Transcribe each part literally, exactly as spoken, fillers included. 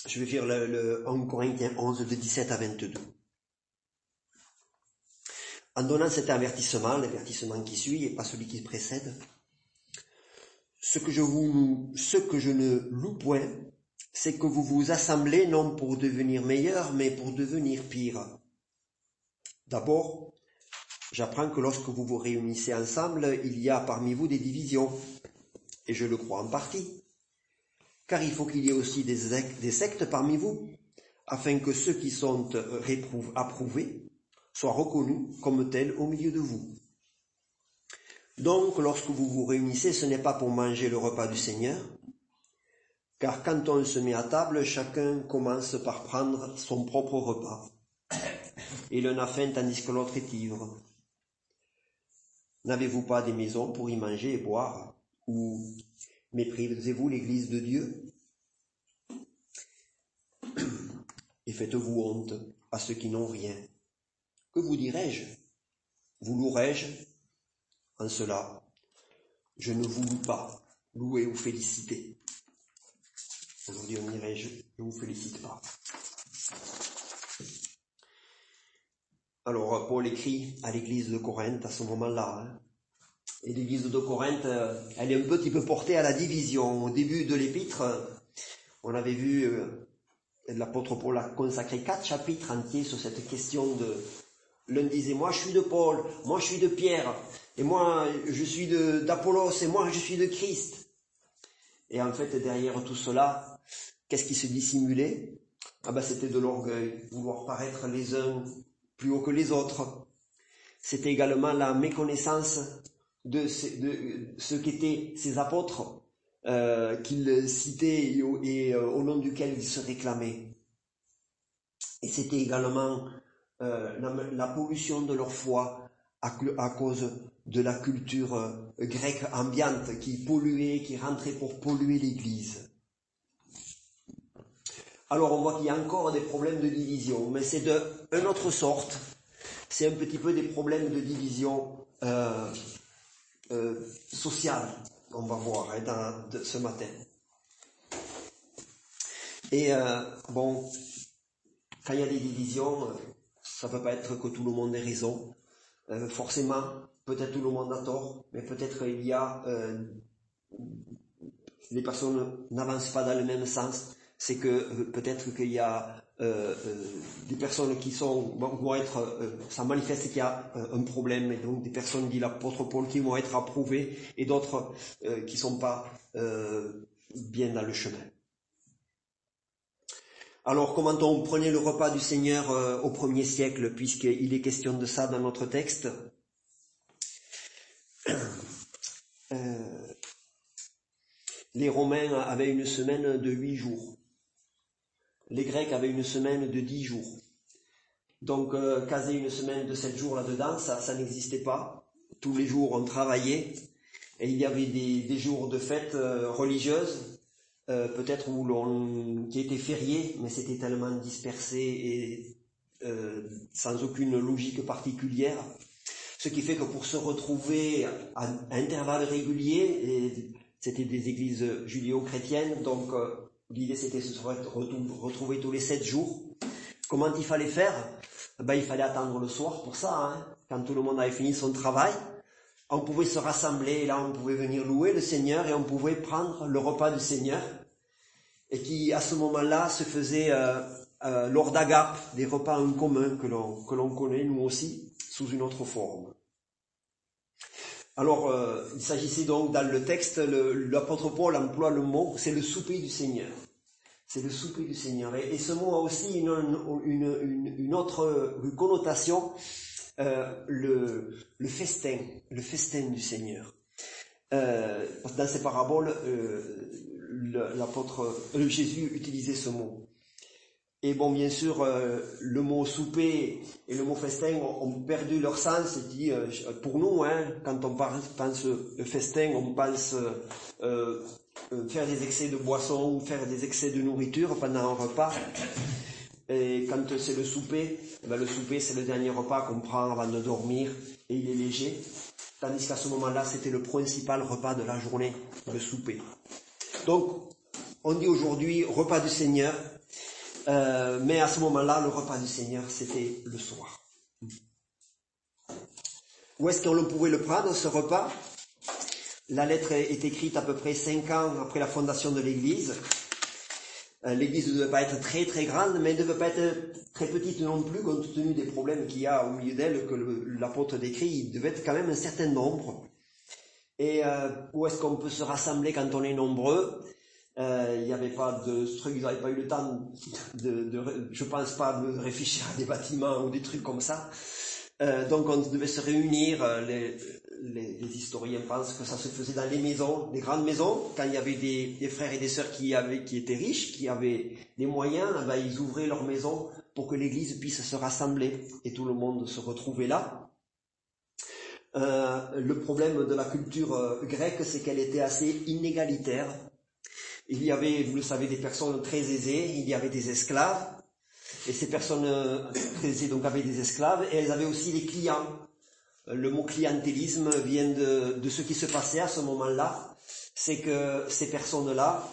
Je vais lire le, le premier Corinthiens onze, de dix-sept à vingt-deux. En donnant cet avertissement, l'avertissement qui suit et pas celui qui précède, ce que je vous, ce que je ne loue point, c'est que vous vous assemblez non pour devenir meilleur, mais pour devenir pire. D'abord, j'apprends que lorsque vous vous réunissez ensemble, il y a parmi vous des divisions, et je le crois en partie. Car il faut qu'il y ait aussi des, des sectes parmi vous, afin que ceux qui sont réprouvés, approuvés soient reconnus comme tels au milieu de vous. Donc, lorsque vous vous réunissez, ce n'est pas pour manger le repas du Seigneur, car quand on se met à table, chacun commence par prendre son propre repas, et l'un a faim tandis que l'autre est ivre. N'avez-vous pas des maisons pour y manger et boire, ou méprisez-vous l'Église de Dieu? Et faites-vous honte à ceux qui n'ont rien. Que vous dirai-je? Vous louerai-je? En cela, je ne vous loue pas, louer ou féliciter. Aujourd'hui, on dirait, je ne vous félicite pas. Alors, Paul écrit à l'église de Corinthe à ce moment-là. Hein. Et l'église de Corinthe, elle est un petit peu portée à la division. Au début de l'épître, on avait vu, euh, l'apôtre Paul a consacré quatre chapitres entiers sur cette question de... L'un disait, moi je suis de Paul, moi je suis de Pierre, et moi je suis de, d'Apollos, et moi je suis de Christ. Et en fait, derrière tout cela, qu'est-ce qui se dissimulait? Ah ben, c'était de l'orgueil, vouloir paraître les uns plus haut que les autres. C'était également la méconnaissance de ce, de ce qu'étaient ces apôtres euh, qu'ils citaient et, au, et euh, au nom duquel ils se réclamaient. Et c'était également euh, la, la pollution de leur foi à, à cause de la culture euh, grecque ambiante qui polluait, qui rentrait pour polluer l'Église. Alors on voit qu'il y a encore des problèmes de division, mais c'est de une autre sorte. C'est un petit peu des problèmes de division euh, euh, sociale, on va voir hein, dans, de, ce matin. Et euh, bon, quand il y a des divisions, ça ne peut pas être que tout le monde ait raison. Euh, forcément, peut-être tout le monde a tort, mais peut-être il y a euh, les personnes n'avancent pas dans le même sens. C'est que euh, peut-être qu'il y a euh, euh, des personnes qui sont vont être, euh, ça manifeste qu'il y a euh, un problème, et donc des personnes, dit l'apôtre Paul, qui vont être approuvées, et d'autres euh, qui sont pas euh, bien dans le chemin. Alors, comment on prenait le repas du Seigneur euh, au premier siècle, puisqu'il est question de ça dans notre texte? euh, Les Romains avaient une semaine de huit jours. Les Grecs avaient une semaine de dix jours. Donc, euh, caser une semaine de sept jours là-dedans, ça, ça n'existait pas. Tous les jours, on travaillait. Et il y avait des, des jours de fête euh, religieuses, euh, peut-être où l'on, qui étaient fériés, mais c'était tellement dispersé et euh, sans aucune logique particulière. Ce qui fait que pour se retrouver à intervalles réguliers, et c'était des églises judéo-chrétiennes, donc euh, l'idée c'était de se retrouver tous les sept jours. Comment il fallait faire? Ben, il fallait attendre le soir pour ça, hein. Quand tout le monde avait fini son travail, on pouvait se rassembler, et là on pouvait venir louer le Seigneur, et on pouvait prendre le repas du Seigneur, et qui à ce moment-là se faisait euh, euh, lors d'Agape, des repas en commun que l'on, que l'on connaît nous aussi, sous une autre forme. Alors, euh, il s'agissait donc, dans le texte, le, l'apôtre Paul emploie le mot, c'est le souper du Seigneur. C'est le souper du Seigneur. Et, et ce mot a aussi une, une, une, une autre connotation, euh, le, le festin, le festin du Seigneur. Euh, dans ces paraboles, euh, l'apôtre euh, Jésus utilisait ce mot. Et bon, bien sûr, euh, le mot souper et le mot festin ont, ont perdu leur sens. Et dit, euh, pour nous, hein, quand on pense festin, on pense euh, euh, faire des excès de boisson ou faire des excès de nourriture pendant un repas. Et quand c'est le souper, ben le souper c'est le dernier repas qu'on prend avant de dormir et il est léger. Tandis qu'à ce moment-là, c'était le principal repas de la journée, le souper. Donc, on dit aujourd'hui repas du Seigneur. Euh, mais à ce moment-là, le repas du Seigneur, c'était le soir. Où est-ce qu'on pouvait le prendre, ce repas? La lettre est écrite à peu près cinq ans après la fondation de l'Église. L'Église ne devait pas être très très grande, mais elle ne devait pas être très petite non plus, compte tenu des problèmes qu'il y a au milieu d'elle, que le, l'apôtre décrit. Il devait être quand même un certain nombre. Et euh, où est-ce qu'on peut se rassembler quand on est nombreux? Euh, il n'y avait pas de trucs, ils n'avaient pas eu le temps de, de, je pense pas, de réfléchir à des bâtiments ou des trucs comme ça. Euh, donc on devait se réunir. Les, les, les historiens pensent que ça se faisait dans les maisons, les grandes maisons, quand il y avait des, des frères et des sœurs qui avaient, qui étaient riches, qui avaient des moyens, ben, ils ouvraient leur maison pour que l'Église puisse se rassembler et tout le monde se retrouvait là. Euh, le problème de la culture euh, grecque, c'est qu'elle était assez inégalitaire. Il y avait, vous le savez, des personnes très aisées, il y avait des esclaves, et ces personnes euh, très aisées donc avaient des esclaves, et elles avaient aussi des clients. Le mot clientélisme vient de, de ce qui se passait à ce moment-là, c'est que ces personnes-là,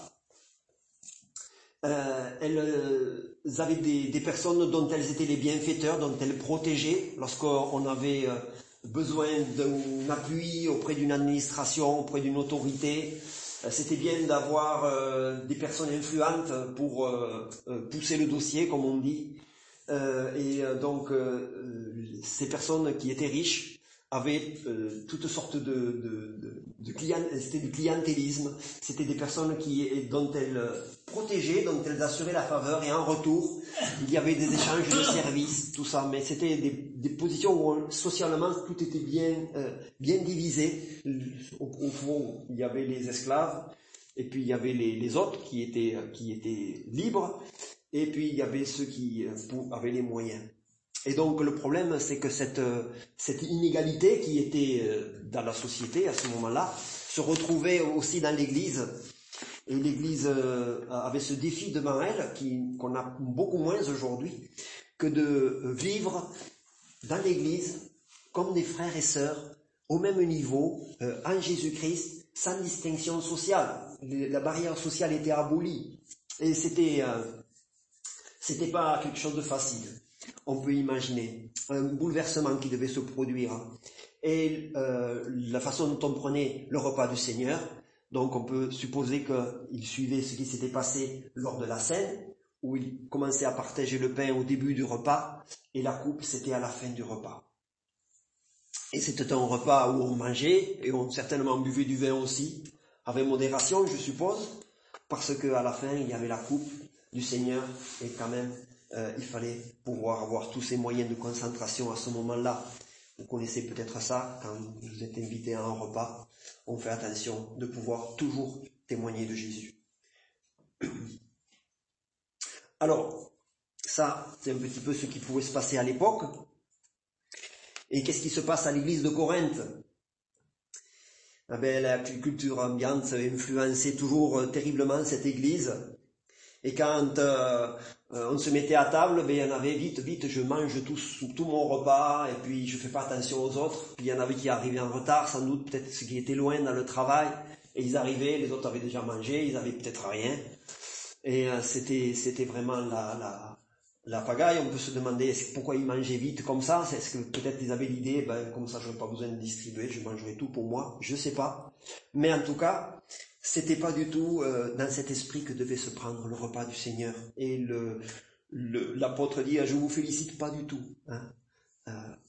euh, elles, elles avaient des, des personnes dont elles étaient les bienfaiteurs, dont elles protégeaient lorsqu'on avait besoin d'un appui auprès d'une administration, auprès d'une autorité. C'était bien d'avoir euh, des personnes influentes pour euh, pousser le dossier, comme on dit. Euh, et donc, euh, ces personnes qui étaient riches avaient euh, toutes sortes de, de, de, de clients, c'était du clientélisme, c'était des personnes qui, dont elles protégeaient, dont elles assuraient la faveur, et en retour, il y avait des échanges de services, tout ça, mais c'était des, des positions où socialement tout était bien, euh, bien divisé. Au, au fond, il y avait les esclaves, et puis il y avait les, les autres qui étaient, qui étaient libres, et puis il y avait ceux qui avaient les moyens. Et donc le problème, c'est que cette, cette inégalité qui était dans la société à ce moment-là se retrouvait aussi dans l'Église. Et l'Église avait ce défi devant elle, qui, qu'on a beaucoup moins aujourd'hui, que de vivre dans l'Église comme des frères et sœurs, au même niveau, euh, en Jésus-Christ, sans distinction sociale. La barrière sociale était abolie. Et c'était, euh, c'était pas quelque chose de facile. On peut imaginer un bouleversement qui devait se produire. Et euh, la façon dont on prenait le repas du Seigneur, donc on peut supposer qu'il suivait ce qui s'était passé lors de la scène, où il commençait à partager le pain au début du repas, et la coupe c'était à la fin du repas. Et c'était un repas où on mangeait, et on certainement buvait du vin aussi, avec modération je suppose, parce qu'à la fin il y avait la coupe du Seigneur, et quand même euh, il fallait pouvoir avoir tous ces moyens de concentration à ce moment-là. Vous connaissez peut-être ça, quand vous êtes invité à un repas, on fait attention de pouvoir toujours témoigner de Jésus. Alors, ça, c'est un petit peu ce qui pouvait se passer à l'époque. Et qu'est-ce qui se passe à l'église de Corinthe? Eh bien, la culture ambiante influençait toujours euh, terriblement cette église. Et quand euh, on se mettait à table, ben, il y en avait vite, vite, je mange tout, tout mon repas, et puis je fais pas attention aux autres. Puis il y en avait qui arrivaient en retard, sans doute, peut-être ceux qui étaient loin dans le travail, et ils arrivaient, les autres avaient déjà mangé, ils avaient peut-être rien. Et euh, c'était, c'était vraiment la, la, la pagaille. On peut se demander pourquoi ils mangeaient vite comme ça. Est-ce que peut-être ils avaient l'idée, ben, comme ça j'aurais pas besoin de distribuer, je mangerai tout pour moi, je sais pas. Mais en tout cas, c'était pas du tout euh, dans cet esprit que devait se prendre le repas du Seigneur. Et le, le, l'apôtre dit, je vous félicite pas du tout. Hein. Euh,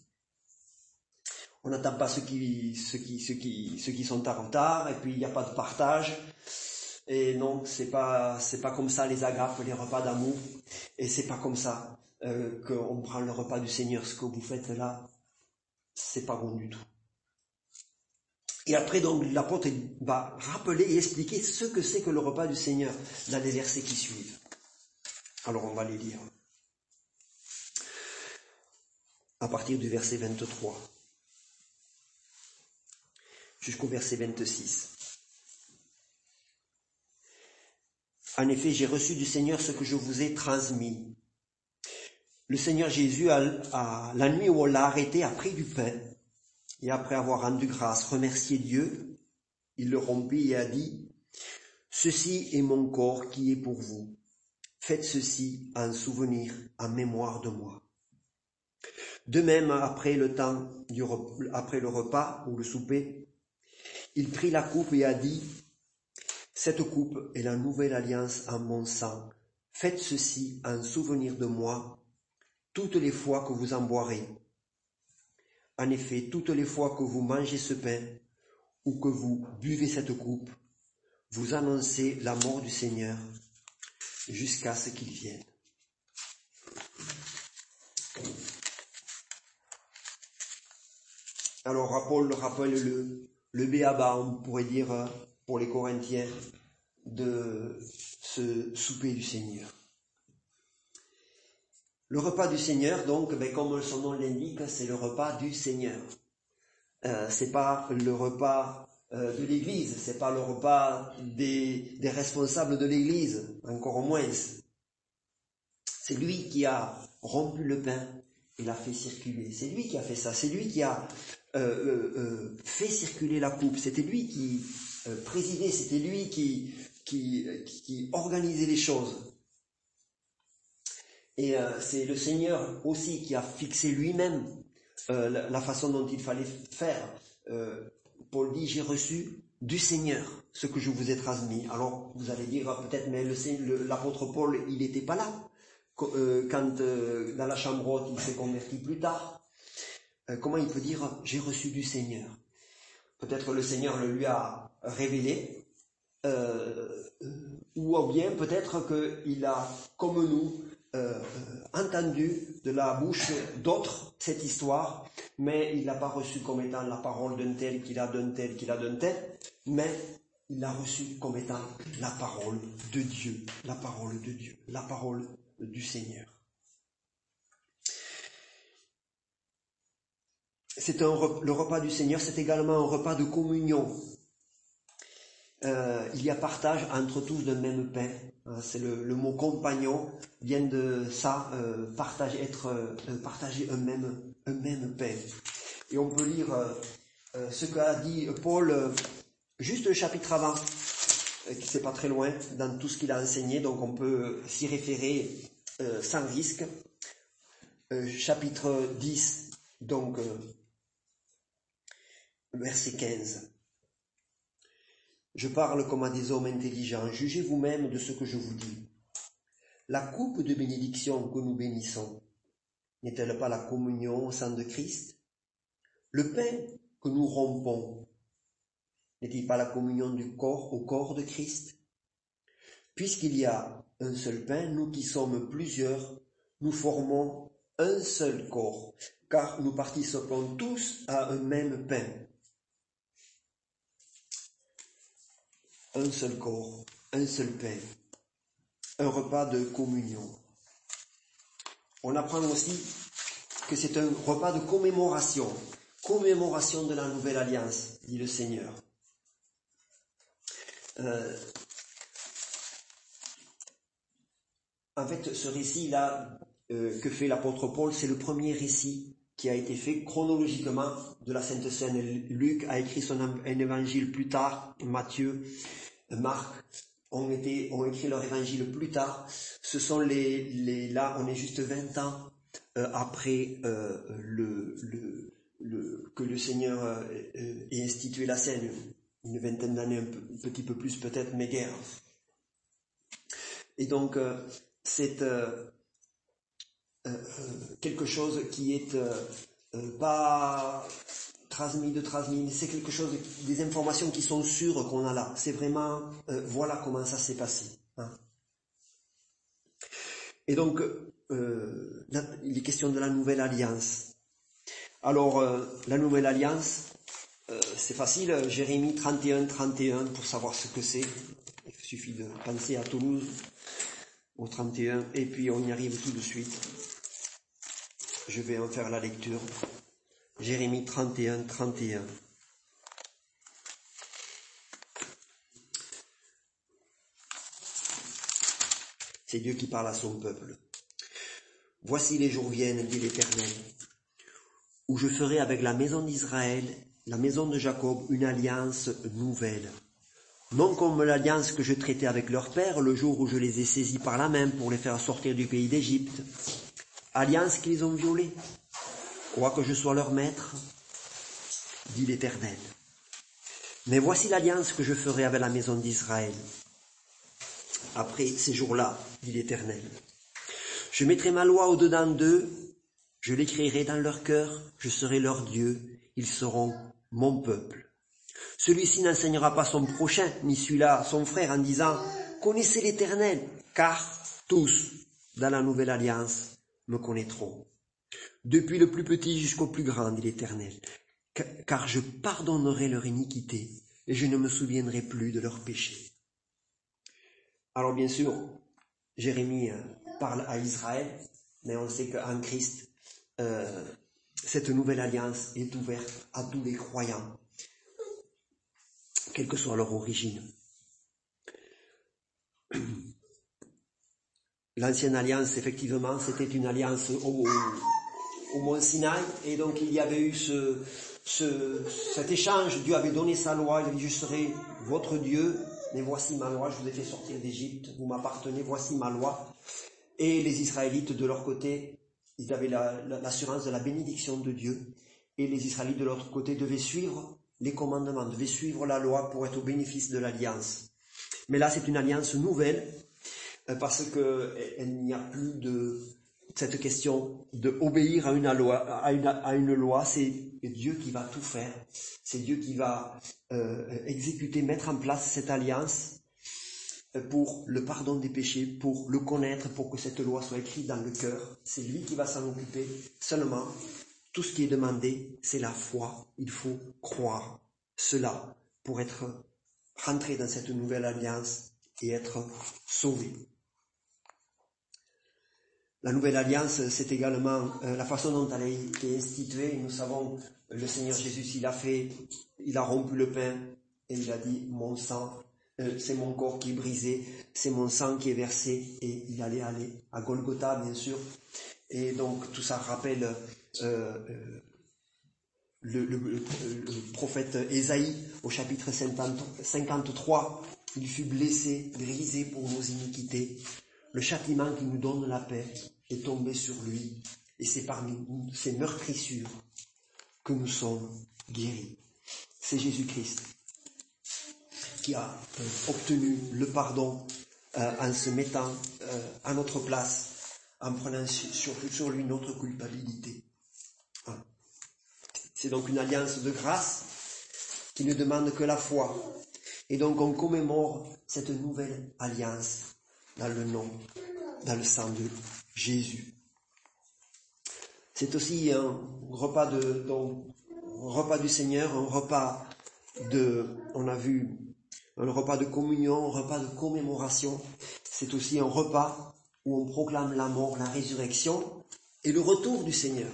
on n'attend pas ceux qui, ceux qui, ceux qui, ceux qui sont en retard, et puis il n'y a pas de partage. Et non, c'est pas, c'est pas comme ça les agapes, les repas d'amour. Et c'est pas comme ça euh, qu'on prend le repas du Seigneur. Ce que vous faites là, c'est pas bon du tout. Et après, donc, l'apôtre va rappeler et expliquer ce que c'est que le repas du Seigneur dans les versets qui suivent. Alors, on va les lire. À partir du verset vingt-trois jusqu'au verset vingt-six. En effet, j'ai reçu du Seigneur ce que je vous ai transmis. Le Seigneur Jésus, à, à la nuit où on l'a arrêté, a pris du pain. Et après avoir rendu grâce, remercié Dieu, il le rompit et a dit, « Ceci est mon corps qui est pour vous. faites ceci en souvenir, en mémoire de moi. De même, après le temps, du rep- après le repas ou le souper, il prit la coupe et a dit, cette coupe est la nouvelle alliance en mon sang. Faites ceci en souvenir de moi toutes les fois que vous en boirez. En effet, toutes les fois que vous mangez ce pain ou que vous buvez cette coupe, vous annoncez la mort du Seigneur jusqu'à ce qu'il vienne. Alors Paul rappelle le, le béaba, on pourrait dire pour les Corinthiens, de ce souper du Seigneur. Le repas du Seigneur, donc, ben, comme son nom l'indique, c'est le repas du Seigneur. Euh, c'est pas le repas euh, de l'Église, c'est pas le repas des, des responsables de l'Église, encore moins. C'est lui qui a rompu le pain et l'a fait circuler. C'est lui qui a fait ça. C'est lui qui a euh, euh, euh, fait circuler la coupe. C'était lui qui euh, présidait. C'était lui qui, qui, qui organisait les choses. Et euh, c'est le Seigneur aussi qui a fixé lui-même euh, la, la façon dont il fallait faire. Euh, Paul dit, j'ai reçu du Seigneur ce que je vous ai transmis. Alors vous allez dire peut-être, mais le, le, l'apôtre Paul, il n'était pas là quand euh, dans la chambre haute il s'est converti plus tard. Euh, comment il peut dire j'ai reçu du Seigneur? Peut-être le Seigneur le lui a révélé, euh, ou bien peut-être qu'il a, comme nous, euh, entendu de la bouche d'autres cette histoire, mais il l'a pas reçu comme étant la parole d'un tel, qu'il a d'un tel, qu'il a d'un tel, mais il l'a reçu comme étant la parole de Dieu, la parole de Dieu, la parole du Seigneur. C'est un, le repas du Seigneur, c'est également un repas de communion. Euh, il y a partage entre tous d'un même pain. C'est le, le mot compagnon vient de ça, euh, partager, être, euh, partager un même, un même pain. Et on peut lire euh, euh, ce qu'a dit Paul euh, juste le chapitre avant, euh, qui c'est pas très loin dans tout ce qu'il a enseigné, donc on peut s'y référer euh, sans risque. Euh, chapitre dix, donc euh, verset quinze. Je parle comme à des hommes intelligents, jugez vous-même de ce que je vous dis. La coupe de bénédiction que nous bénissons, n'est-elle pas la communion au sang de Christ? Le pain que nous rompons, n'est-il pas la communion du corps au corps de Christ? Puisqu'il y a un seul pain, nous qui sommes plusieurs, nous formons un seul corps, car nous participons tous à un même pain. Un seul corps, un seul pain, un repas de communion. On apprend aussi que c'est un repas de commémoration, commémoration de la nouvelle alliance, dit le Seigneur. Euh, en fait, ce récit-là euh, que fait l'apôtre Paul, c'est le premier récit qui a été fait chronologiquement de la Sainte Seine. Luc a écrit son un évangile plus tard, Matthieu, Marc ont, été, ont écrit leur évangile plus tard. Ce sont les, les là, on est juste vingt ans euh, après euh, le, le, le, que le Seigneur euh, ait institué la Seine, une vingtaine d'années, un, peu, un petit peu plus peut-être, mais guère. Et donc euh, c'est euh, euh, quelque chose qui est euh, euh, pas transmis de transmis, c'est quelque chose, des informations qui sont sûres qu'on a là. C'est vraiment, euh, voilà comment ça s'est passé. Hein. Et donc, euh, là, il est question de la nouvelle alliance. Alors, euh, la nouvelle alliance, euh, c'est facile, Jérémie trente et un, trente et un, pour savoir ce que c'est. Il suffit de penser à Toulouse, au trente et un, et puis on y arrive tout de suite. Je vais en faire la lecture. Jérémie trente et un, trente et un. C'est Dieu qui parle à son peuple. Voici les jours viennent, dit l'Éternel, où je ferai avec la maison d'Israël, la maison de Jacob, une alliance nouvelle. non comme l'alliance que je traitais avec leur père le jour où je les ai saisis par la main pour les faire sortir du pays d'Égypte, alliance qu'ils ont violée. Quoique je sois leur maître, dit l'Éternel. Mais voici l'alliance que je ferai avec la maison d'Israël. Après ces jours-là, dit l'Éternel, je mettrai ma loi au-dedans d'eux, je l'écrirai dans leur cœur, je serai leur Dieu, ils seront mon peuple. Celui-ci n'enseignera pas son prochain, ni celui-là son frère, en disant « Connaissez l'Éternel », car tous, dans la nouvelle alliance, me connaîtront. Depuis le plus petit jusqu'au plus grand, dit l'Éternel, car je pardonnerai leur iniquité et je ne me souviendrai plus de leurs péchés. Alors bien sûr, Jérémie parle à Israël, mais on sait qu'en Christ, euh, cette nouvelle alliance est ouverte à tous les croyants, quelle que soit leur origine. L'ancienne alliance, effectivement, c'était une alliance au, au mont Sinaï, et donc il y avait eu ce, ce, cet échange. Dieu avait donné sa loi, il a dit « Je serai votre Dieu, mais voici ma loi, je vous ai fait sortir d'Égypte, vous m'appartenez, voici ma loi ». Et les Israélites, de leur côté, ils avaient la, la, l'assurance de la bénédiction de Dieu, et les Israélites, de l'autre côté, devaient suivre les commandements, devaient suivre la loi pour être au bénéfice de l'alliance. Mais là, c'est une alliance nouvelle, parce qu'il n'y a plus de cette question d'obéir à une loi, à une, à une loi, c'est Dieu qui va tout faire, c'est Dieu qui va euh, exécuter, mettre en place cette alliance pour le pardon des péchés, pour le connaître, pour que cette loi soit écrite dans le cœur. C'est lui qui va s'en occuper. Seulement, tout ce qui est demandé, c'est la foi. Il faut croire cela pour être rentré dans cette nouvelle alliance et être sauvé. La nouvelle alliance, c'est également euh, la façon dont elle a été instituée. Nous savons, le Seigneur Jésus, il a fait, il a rompu le pain et il a dit, mon sang, euh, c'est mon corps qui est brisé, c'est mon sang qui est versé, et il allait aller à Golgotha, bien sûr. Et donc, tout ça rappelle euh, euh, le, le, le, le prophète Ésaïe, au chapitre cinquante-trois, il fut blessé, brisé pour nos iniquités. Le châtiment qui nous donne la paix est tombé sur lui, et c'est parmi nous, ces meurtrissures, que nous sommes guéris. C'est Jésus-Christ qui a euh, obtenu le pardon euh, en se mettant euh, à notre place, en prenant sur, sur lui notre culpabilité. Voilà. C'est donc une alliance de grâce qui ne demande que la foi. Et donc on commémore cette nouvelle alliance dans le nom, dans le sang de Jésus. C'est aussi un repas de, donc, un repas du Seigneur, un repas de, on a vu, un repas de communion, un repas de commémoration. C'est aussi un repas où on proclame la mort, la résurrection et le retour du Seigneur.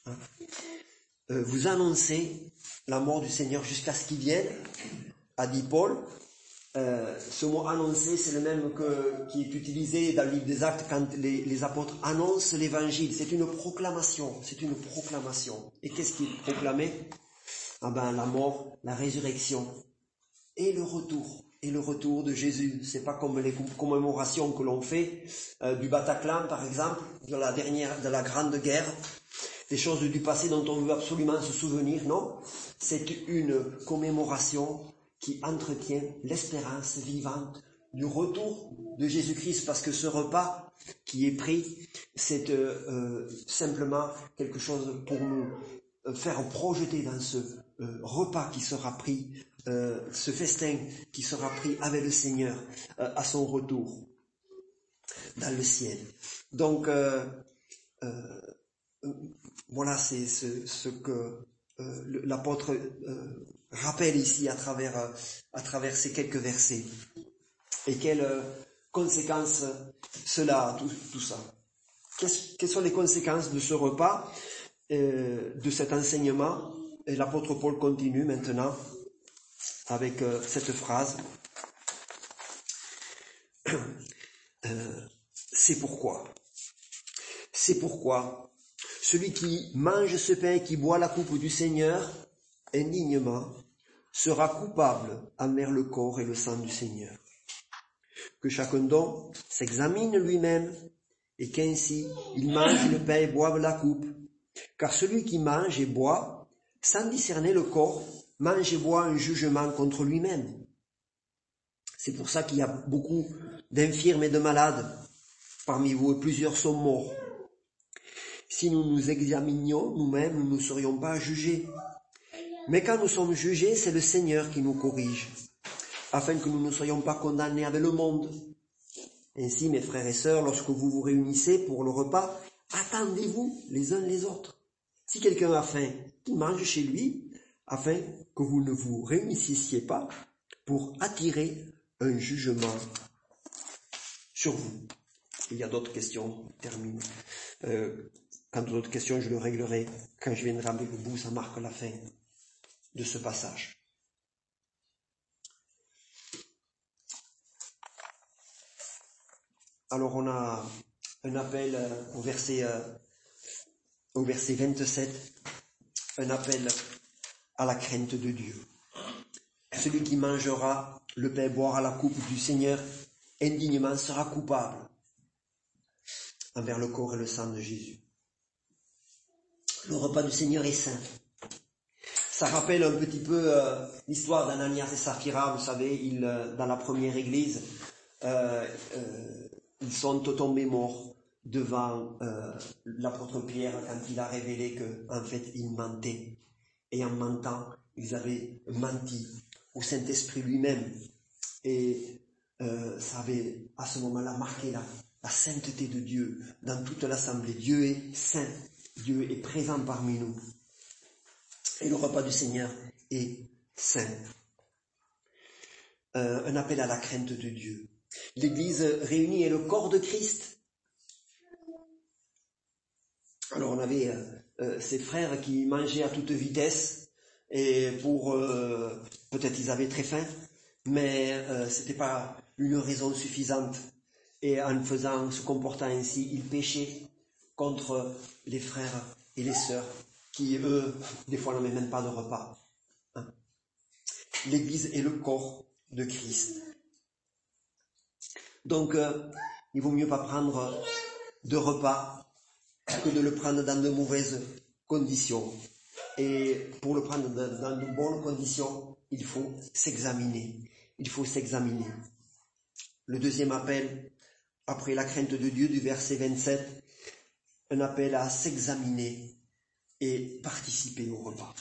Euh, vous annoncez la mort du Seigneur jusqu'à ce qu'il vienne, a dit Paul. Euh, ce mot annoncer, c'est le même que, qui est utilisé dans le livre des Actes quand les, les apôtres annoncent l'évangile. C'est une proclamation, c'est une proclamation. Et qu'est-ce qui est proclamé? Ah ben, la mort, la résurrection et le retour. Et le retour de Jésus. C'est pas comme les commémorations que l'on fait euh, du Bataclan, par exemple, de la dernière, de la Grande Guerre, des choses du passé dont on veut absolument se souvenir. Non, c'est une commémoration qui entretient l'espérance vivante du retour de Jésus-Christ, parce que ce repas qui est pris, c'est euh, simplement quelque chose pour nous faire projeter dans ce euh, repas qui sera pris, euh, ce festin qui sera pris avec le Seigneur euh, à son retour dans le ciel. Donc, euh, euh, voilà, c'est ce, ce que euh, l'apôtre euh, rappelle ici à travers, euh, à travers ces quelques versets. Et quelles euh, conséquences cela a, tout, tout ça. Qu'est-ce, quelles sont les conséquences de ce repas, euh, de cet enseignement? Et l'apôtre Paul continue maintenant avec euh, cette phrase. Euh, c'est pourquoi. C'est pourquoi celui qui mange ce pain et qui boit la coupe du Seigneur indignement sera coupable envers le corps et le sang du Seigneur. Que chacun donc s'examine lui-même, et qu'ainsi il mange le pain et boive la coupe. Car celui qui mange et boit, sans discerner le corps, mange et boit un jugement contre lui-même. C'est pour ça qu'il y a beaucoup d'infirmes et de malades parmi vous, et plusieurs sont morts. Si nous nous examinions nous-mêmes, nous ne serions pas jugés. Mais quand nous sommes jugés, c'est le Seigneur qui nous corrige, afin que nous ne soyons pas condamnés avec le monde. Ainsi, mes frères et sœurs, lorsque vous vous réunissez pour le repas, attendez-vous les uns les autres. Si quelqu'un a faim, qu'il mange chez lui, afin que vous ne vous réunissiez pas pour attirer un jugement sur vous. Il y a d'autres questions, je termine. Euh, quant aux autres questions, je le réglerai quand je viendrai avec vous, ça marque la fin de ce passage. Alors on a un appel au verset, au verset vingt-sept, un appel à la crainte de Dieu. Celui qui mangera le pain et boira la coupe du Seigneur indignement sera coupable envers le corps et le sang de Jésus. Le repas du Seigneur est saint. Ça rappelle un petit peu euh, l'histoire d'Ananias et Saphira. Vous savez, ils, euh, dans la première église, euh, euh, ils sont tombés morts devant euh, l'apôtre Pierre quand il a révélé que, en fait, ils mentaient. Et en mentant, ils avaient menti au Saint-Esprit lui-même. Et euh, ça avait, à ce moment-là, marqué la, la sainteté de Dieu dans toute l'assemblée. Dieu est saint. Dieu est présent parmi nous. Et le repas du Seigneur est saint. Euh, un appel à la crainte de Dieu. L'Église réunie est le corps de Christ. Alors on avait euh, euh, ces frères qui mangeaient à toute vitesse et pour euh, peut-être ils avaient très faim, mais euh, c'était pas une raison suffisante. Et en faisant, se comportant ainsi, ils péchaient contre les frères et les sœurs qui, eux, des fois n'avaient même pas de repas. Hein. L'Église est le corps de Christ. Donc, euh, il vaut mieux pas prendre de repas que de le prendre dans de mauvaises conditions. Et pour le prendre dans de bonnes conditions, il faut s'examiner. Il faut s'examiner. Le deuxième appel, après la crainte de Dieu, du verset vingt-sept, un appel à s'examiner et participer au repas.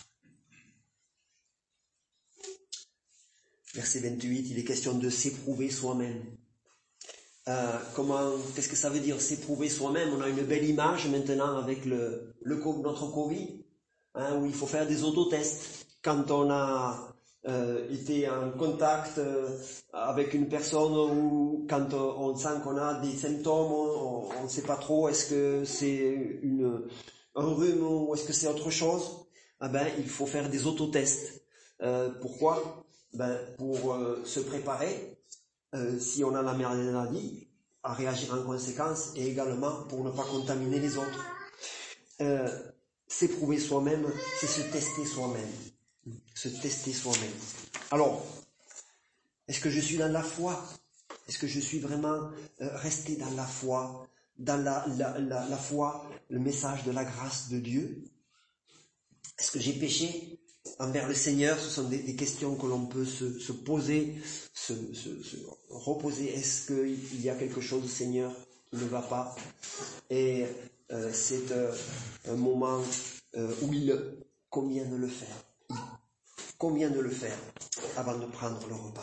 Verset vingt-huit, il est question de s'éprouver soi-même. Euh, comment, qu'est-ce que ça veut dire s'éprouver soi-même? On a une belle image maintenant avec le, le notre Covid, hein, où il faut faire des autotests. Quand on a euh, été en contact euh, avec une personne ou quand euh, on sent qu'on a des symptômes, on ne sait pas trop, est-ce que c'est une, un rhume ou est-ce que c'est autre chose? Ah ben, il faut faire des autotests. Euh, pourquoi? Ben, pour euh, se préparer. Euh, si on a la maladie, à réagir en conséquence et également pour ne pas contaminer les autres. Euh, s'éprouver soi-même, c'est se tester soi-même. Se tester soi-même. Alors, est-ce que je suis dans la foi? Est-ce que je suis vraiment euh, resté dans la foi, dans la, la, la, la foi, le message de la grâce de Dieu? Est-ce que j'ai péché envers le Seigneur? Ce sont des, des questions que l'on peut se, se poser, se, se, se reposer. Est-ce qu'il y a quelque chose, Seigneur, qui ne va pas? Et euh, c'est euh, un moment euh, où il convient de le faire. Il convient de le faire avant de prendre le repas.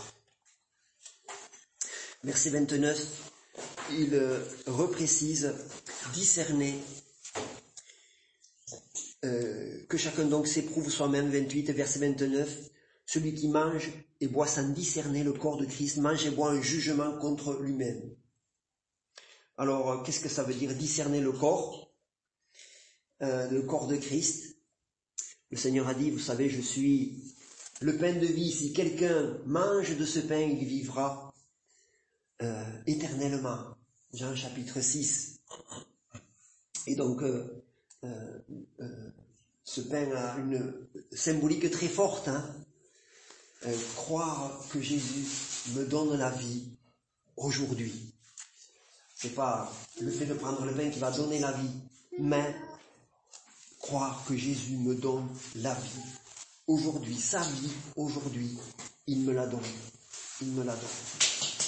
Verset vingt-neuf, il euh, reprécise, discerner. Euh, que chacun donc s'éprouve soi-même, vingt-huit, verset vingt-neuf, celui qui mange et boit sans discerner le corps de Christ, mange et boit un jugement contre lui-même. Alors, qu'est-ce que ça veut dire discerner le corps, euh, le corps de Christ? Le Seigneur a dit, vous savez, je suis le pain de vie, si quelqu'un mange de ce pain, il vivra euh, éternellement. Jean chapitre six. Et donc, euh, Euh, euh, ce pain a une symbolique très forte, hein. euh, croire que Jésus me donne la vie aujourd'hui. C'est pas le fait de prendre le pain qui va donner la vie, mais croire que Jésus me donne la vie aujourd'hui, sa vie aujourd'hui, il me la donne. Il me la donne.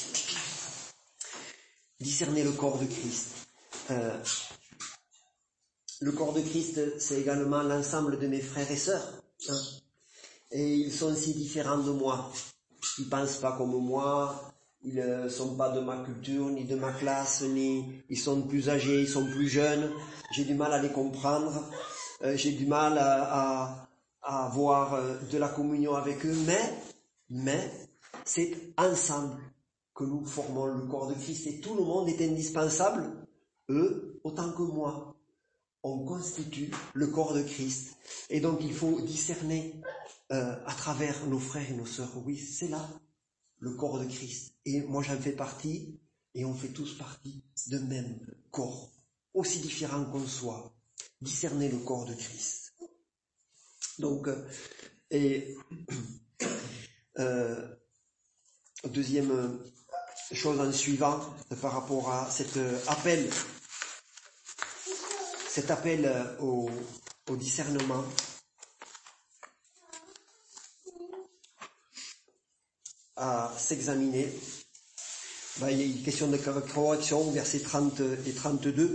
Discerner le corps de Christ. Euh, le corps de Christ, c'est également l'ensemble de mes frères et sœurs. Hein. Et ils sont si différents de moi. Ils ne pensent pas comme moi, ils ne sont pas de ma culture, ni de ma classe, ni ils sont plus âgés, ils sont plus jeunes. J'ai du mal à les comprendre, euh, j'ai du mal à, à, à avoir euh, de la communion avec eux, mais, mais c'est ensemble que nous formons le corps de Christ et tout le monde est indispensable, eux autant que moi. On constitue le corps de Christ. Et donc il faut discerner euh, à travers nos frères et nos sœurs. Oui, c'est là, le corps de Christ. Et moi j'en fais partie, et on fait tous partie d'un même corps, aussi différent qu'on soit. Discerner le corps de Christ. Donc, euh, et euh, deuxième chose en suivant, par rapport à cet appel, cet appel au, au discernement, à s'examiner, ben, il y a une question de correction, versets trente et trente-deux.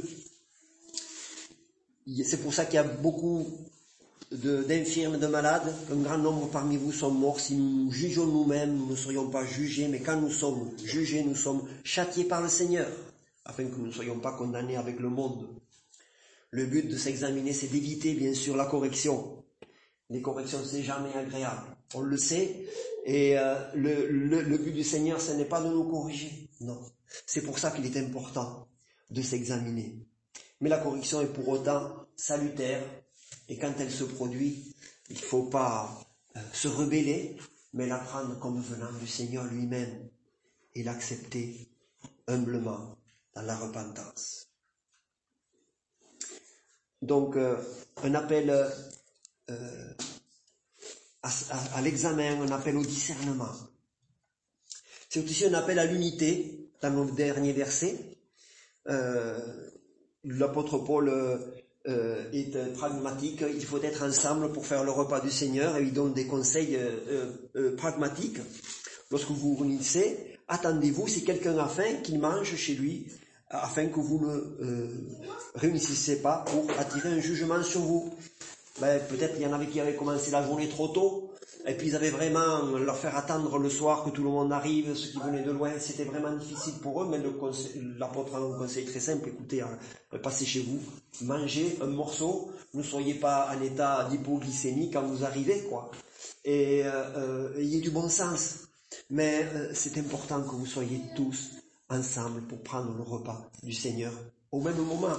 C'est pour ça qu'il y a beaucoup de, d'infirmes, de malades. Un grand nombre parmi vous sont morts. Si nous jugeons nous-mêmes, nous ne serions pas jugés, mais quand nous sommes jugés, nous sommes châtiés par le Seigneur, afin que nous ne soyons pas condamnés avec le monde. Le but de s'examiner, c'est d'éviter, bien sûr, la correction. Les corrections, c'est jamais agréable. On le sait. Et euh, le, le, le but du Seigneur, ce n'est pas de nous corriger. Non. C'est pour ça qu'il est important de s'examiner. Mais la correction est pour autant salutaire. Et quand elle se produit, il ne faut pas euh, se rebeller, mais la prendre comme venant du Seigneur lui-même et l'accepter humblement dans la repentance. Donc, euh, un appel euh, à, à, à l'examen, un appel au discernement. C'est aussi un appel à l'unité, dans nos derniers versets. Euh, l'apôtre Paul euh, est pragmatique, il faut être ensemble pour faire le repas du Seigneur, et il donne des conseils euh, euh, pragmatiques. Lorsque vous vous réunissez, attendez-vous, si quelqu'un a faim, qu'il mange chez lui, afin que vous ne euh, réunissez pas pour attirer un jugement sur vous. Ben, peut-être il y en avait qui avaient commencé la journée trop tôt, et puis ils avaient vraiment leur faire attendre le soir que tout le monde arrive, ceux qui venaient de loin, c'était vraiment difficile pour eux, mais le conseil, l'apôtre a un conseil très simple, écoutez, hein, passez chez vous, mangez un morceau, ne soyez pas en état d'hypoglycémie quand vous arrivez, quoi, et euh, euh, ayez du bon sens, mais euh, c'est important que vous soyez tous ensemble pour prendre le repas du Seigneur au même moment.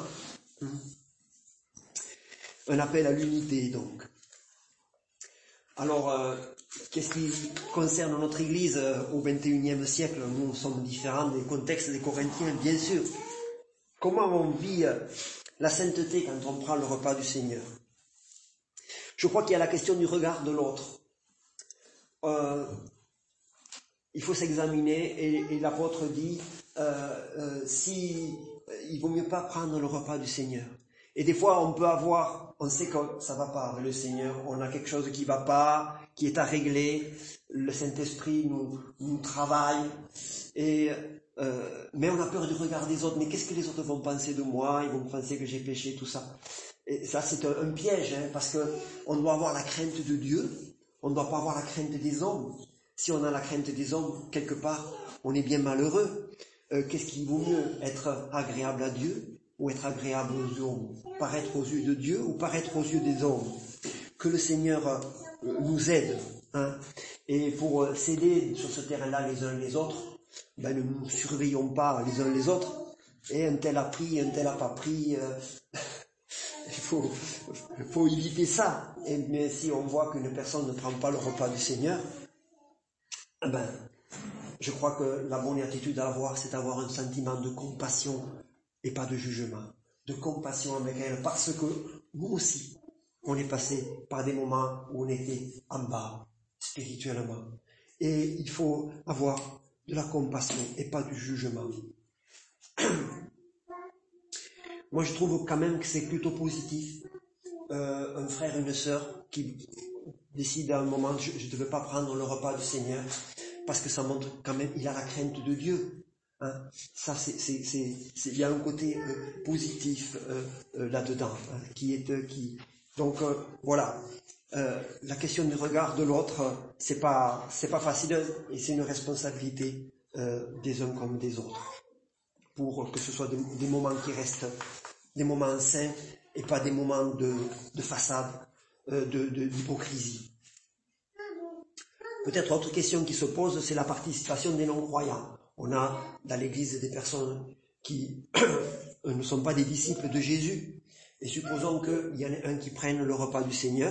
Un appel à l'unité, donc. Alors, euh, qu'est-ce qui concerne notre Église euh, au vingt et unième siècle? Nous sommes différents des contextes des Corinthiens, bien sûr. Comment on vit euh, la sainteté quand on prend le repas du Seigneur? Je crois qu'il y a la question du regard de l'autre. Euh, il faut s'examiner, et, et l'apôtre dit, euh, euh, si, il vaut mieux pas prendre le repas du Seigneur. Et des fois, on peut avoir, on sait que ça va pas avec le Seigneur, on a quelque chose qui va pas, qui est à régler, le Saint-Esprit nous, nous travaille, et, euh, mais on a peur du regard des autres. Mais qu'est-ce que les autres vont penser de moi? Ils vont penser que j'ai péché, tout ça. Et ça, c'est un, un piège, hein, parce que on doit avoir la crainte de Dieu, on ne doit pas avoir la crainte des hommes. Si on a la crainte des hommes, quelque part, on est bien malheureux. Euh, qu'est-ce qui vaut mieux, être agréable à Dieu ou être agréable aux hommes? Paraître aux yeux de Dieu ou paraître aux yeux des hommes? Que le Seigneur euh, nous aide. Hein. Et pour euh, s'aider sur ce terrain-là les uns les autres, ben, ne nous surveillons pas les uns les autres. Et un tel a pris, un tel n'a pas pris. Euh, il faut, faut éviter ça. Et, mais si on voit qu'une personne ne prend pas le repas du Seigneur, ben, je crois que la bonne attitude à avoir, c'est d'avoir un sentiment de compassion et pas de jugement, de compassion avec elle, parce que nous aussi, on est passé par des moments où on était en bas, spirituellement. Et il faut avoir de la compassion et pas du jugement. Moi, je trouve quand même que c'est plutôt positif. Euh, un frère, une sœur qui décide à un moment, je ne veux pas prendre le repas du Seigneur, parce que ça montre quand même, il a la crainte de Dieu. Hein. Ça, c'est, c'est, c'est, c'est, il y a un côté euh, positif euh, euh, là-dedans, hein, qui est, euh, qui. Donc euh, voilà, euh, la question du regard de l'autre, euh, c'est pas, c'est pas facile, et c'est une responsabilité euh, des uns comme des autres, pour que ce soit des, des moments qui restent, des moments sains, et pas des moments de, de façade, euh, de, de, d'hypocrisie. Peut-être autre question qui se pose, c'est la participation des non-croyants. On a dans l'Église des personnes qui ne sont pas des disciples de Jésus. Et supposons qu'il y en ait un qui prenne le repas du Seigneur.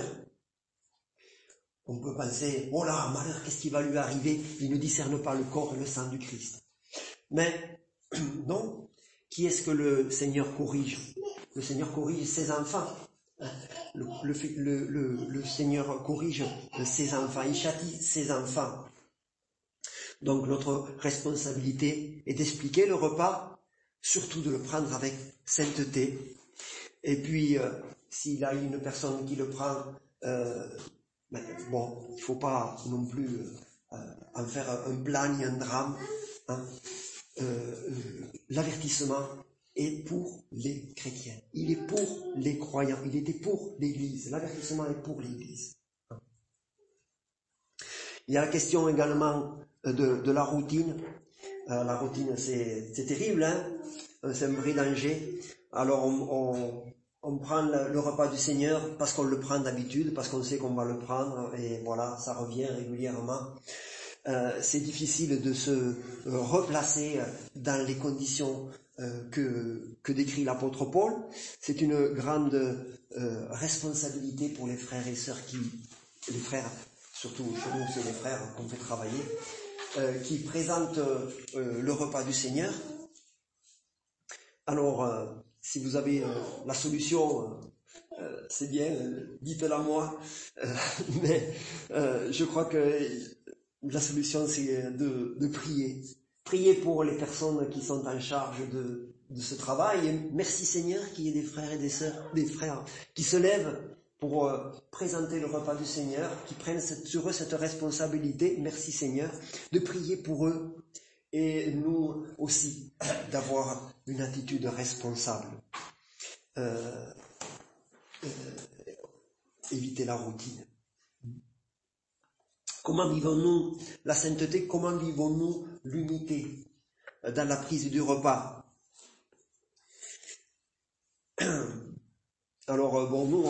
On peut penser, oh là, malheur, qu'est-ce qui va lui arriver? Il ne discerne pas le corps et le sang du Christ. Mais non, qui est-ce que le Seigneur corrige? Le Seigneur corrige ses enfants. Le, le, le, le, le Seigneur corrige ses enfants, il châtie ses enfants. Donc notre responsabilité est d'expliquer le repas, surtout de le prendre avec sainteté. Et puis, euh, s'il y a une personne qui le prend, euh, ben, bon, il ne faut pas non plus euh, en faire un blâme, un drame. Hein. Euh, l'avertissement est pour les chrétiens. Il est pour les croyants. Il était pour l'Église. L'avertissement est pour l'Église. Il y a la question également de, de la routine. Euh, la routine, c'est, c'est terrible, hein, c'est un vrai danger. Alors, on, on, on prend le, le repas du Seigneur parce qu'on le prend d'habitude, parce qu'on sait qu'on va le prendre, et voilà, ça revient régulièrement. Euh, c'est difficile de se euh, replacer dans les conditions euh, que, que décrit l'apôtre Paul. C'est une grande euh, responsabilité pour les frères et sœurs qui, les frères, surtout chez nous, c'est les frères qu'on fait travailler, euh, qui présentent euh, le repas du Seigneur. Alors, euh, si vous avez euh, la solution, euh, c'est bien, euh, dites-la moi, euh, mais euh, je crois que la solution, c'est de, de prier. Prier pour les personnes qui sont en charge de, de ce travail. Et merci Seigneur qu'il y ait des frères et des sœurs, des frères qui se lèvent pour euh, présenter le repas du Seigneur, qui prennent cette, sur eux cette responsabilité, merci Seigneur, de prier pour eux. Et nous aussi, d'avoir une attitude responsable. Euh, euh, éviter la routine. Comment vivons-nous la sainteté? Comment vivons-nous l'unité dans la prise du repas? Alors, bon, nous,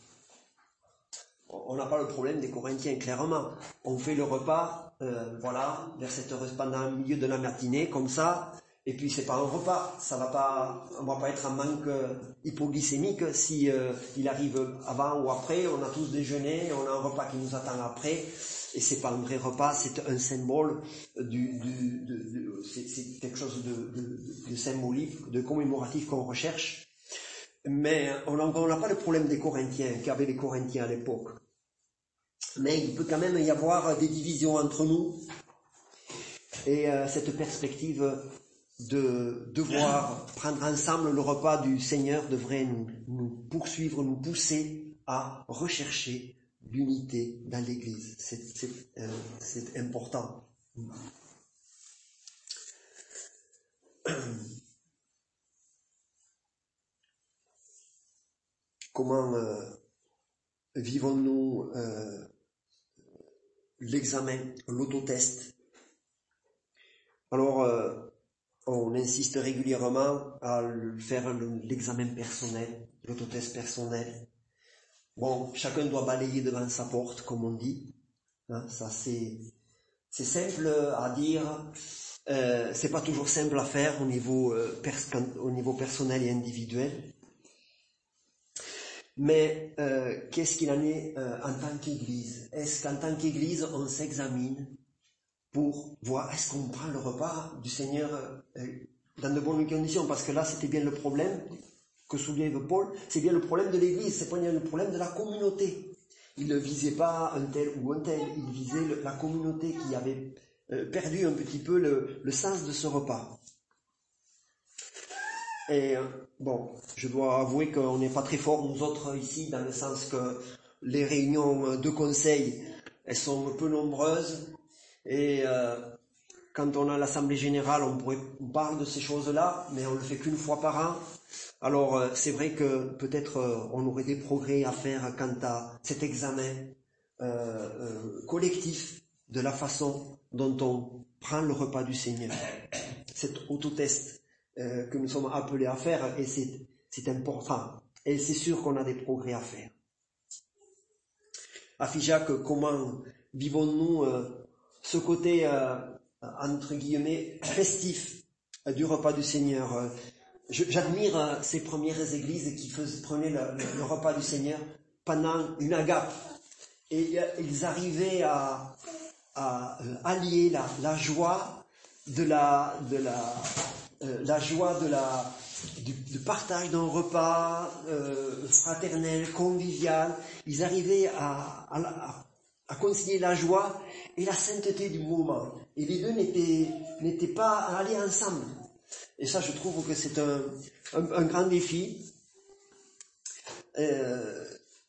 on n'a pas le problème des Corinthiens, clairement. On fait le repas, euh, voilà, vers cette heure, pendant le milieu de la matinée, comme ça, et puis c'est pas un repas, ça va pas, on va pas être en manque euh, hypoglycémique si euh, il arrive avant ou après, on a tous déjeuné, on a un repas qui nous attend après, et c'est pas un vrai repas, c'est un symbole du, du de, de, c'est, c'est quelque chose de, de, de symbolique, de commémoratif qu'on recherche. Mais on n'a pas le problème des Corinthiens, qu'avaient les Corinthiens à l'époque. Mais il peut quand même y avoir des divisions entre nous. Et euh, cette perspective de devoir prendre ensemble le repas du Seigneur devrait nous, nous poursuivre, nous pousser à rechercher l'unité dans l'Église. C'est, c'est, euh, c'est important. Comment euh, vivons-nous euh, l'examen, l'autotest? Alors, euh, on insiste régulièrement à faire l'examen personnel, l'autotest personnel. Bon, chacun doit balayer devant sa porte, comme on dit. Hein, ça, c'est, c'est simple à dire. Euh, c'est pas toujours simple à faire au niveau, euh, pers- au niveau personnel et individuel. Mais euh, qu'est-ce qu'il en est euh, en tant qu'Église? Est-ce qu'en tant qu'Église, on s'examine pour voir est-ce qu'on prend le repas du Seigneur euh, dans de bonnes conditions? Parce que là, c'était bien le problème que soulève Paul, c'est bien le problème de l'Église, c'est pas bien le problème de la communauté. il ne visait pas un tel ou un tel, il visait la communauté qui avait perdu un petit peu le, le sens de ce repas. Et bon, je dois avouer qu'on n'est pas très forts nous autres ici, dans le sens que les réunions de conseil, elles sont peu nombreuses, et euh, quand on a l'assemblée générale, on, pourrait, on parle de ces choses-là, mais on le fait qu'une fois par an. Alors euh, c'est vrai que peut-être euh, on aurait des progrès à faire quant à cet examen euh, euh, collectif de la façon dont on prend le repas du Seigneur. Cet autotest euh, que nous sommes appelés à faire, et c'est, c'est important. Et c'est sûr qu'on a des progrès à faire. Afijac, comment vivons-nous euh, ce côté, euh, entre guillemets, festif euh, du repas du Seigneur? euh, je, J'admire euh, ces premières églises qui faisaient, prenaient le, le, le repas du Seigneur pendant une agape. Et euh, ils arrivaient à, à euh, allier la, la joie de la, de la, euh, la joie de la, du, du partage d'un repas euh, fraternel, convivial. Ils arrivaient à, à, à, à concilier la joie et la sainteté du moment. Et les deux n'étaient, n'étaient pas allés ensemble. Et ça, je trouve que c'est un, un, un grand défi. Euh,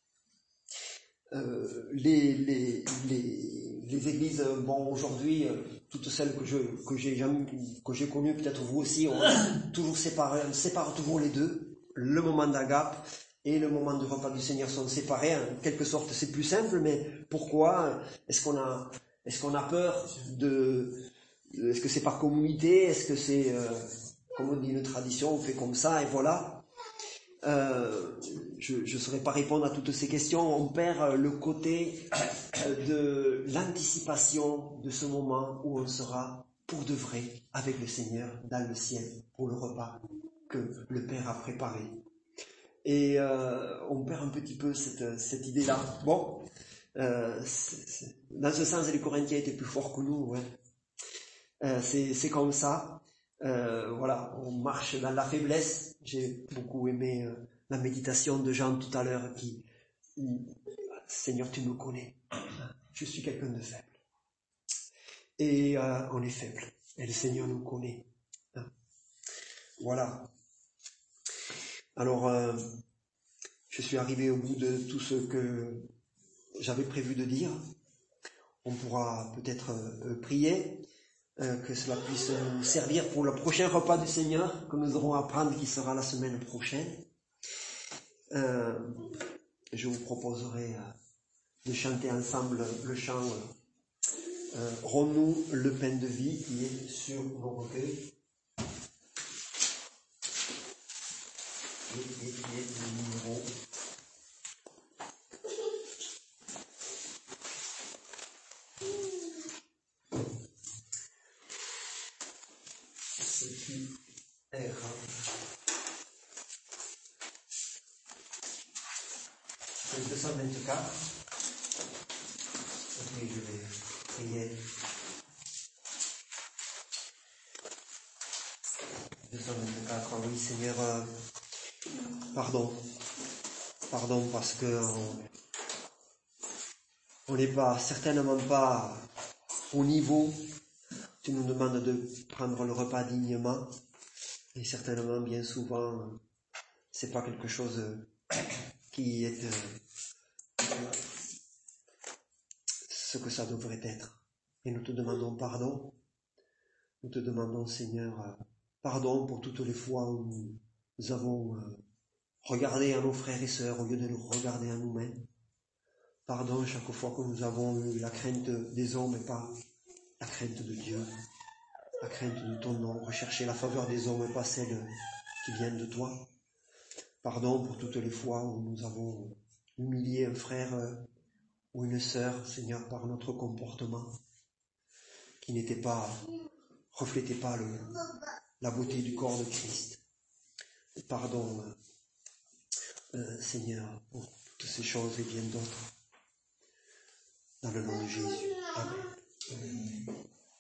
euh, les, les, les, les églises, bon, aujourd'hui, euh, toutes celles que je que j'ai jamais que j'ai connues, peut-être vous aussi, on toujours séparé, on sépare toujours les deux. Le moment d'agape et le moment du repas du Seigneur sont séparés. En quelque sorte, c'est plus simple, mais pourquoi? Est-ce qu'on a est-ce qu'on a peur de est-ce que c'est par communauté? Est-ce que c'est euh, comme on dit une tradition, on fait comme ça et voilà? Euh, je ne saurais pas répondre à toutes ces questions. On perd le côté de l'anticipation de ce moment où on sera pour de vrai avec le Seigneur dans le ciel pour le repas que le Père a préparé. Et euh, on perd un petit peu cette, cette idée-là. Bon, euh, c'est, c'est, dans ce sens, les Corinthiens étaient plus forts que nous. Ouais. Euh, c'est, c'est comme ça. Euh, voilà, on marche dans la faiblesse. J'ai beaucoup aimé euh, la méditation de Jean tout à l'heure qui, Seigneur, tu me connais. Je suis quelqu'un de faible. Et euh, on est faible. Et le Seigneur nous connaît. Hein. Voilà. Alors, euh, je suis arrivé au bout de tout ce que j'avais prévu de dire. On pourra peut-être euh, prier. Euh, que cela puisse nous servir pour le prochain repas du Seigneur que nous aurons à prendre, qui sera la semaine prochaine. Euh, je vous proposerai euh, de chanter ensemble le chant euh, « Rends-nous le pain de vie » qui est sur nos recueils. Et qui est le numéro R. C'est deux cent vingt-quatre. Ok, je vais prier. deux cent vingt-quatre, oui Seigneur, euh, pardon. Pardon parce que on n'est pas, certainement pas au niveau. Tu nous demandes de prendre le repas dignement. Et certainement, bien souvent, c'est pas quelque chose qui est euh, ce que ça devrait être. Et nous te demandons pardon. Nous te demandons, Seigneur, pardon pour toutes les fois où nous avons regardé à nos frères et sœurs au lieu de nous regarder à nous-mêmes. Pardon chaque fois que nous avons eu la crainte des hommes et pas la crainte de Dieu. La crainte de ton nom, rechercher la faveur des hommes et pas celle qui vient de toi. Pardon pour toutes les fois où nous avons humilié un frère ou une sœur, Seigneur, par notre comportement, qui n'était pas, reflétait pas le, la beauté du corps de Christ. Et pardon, euh, Seigneur, pour toutes ces choses et bien d'autres. Dans le nom de Jésus. Amen. Amen.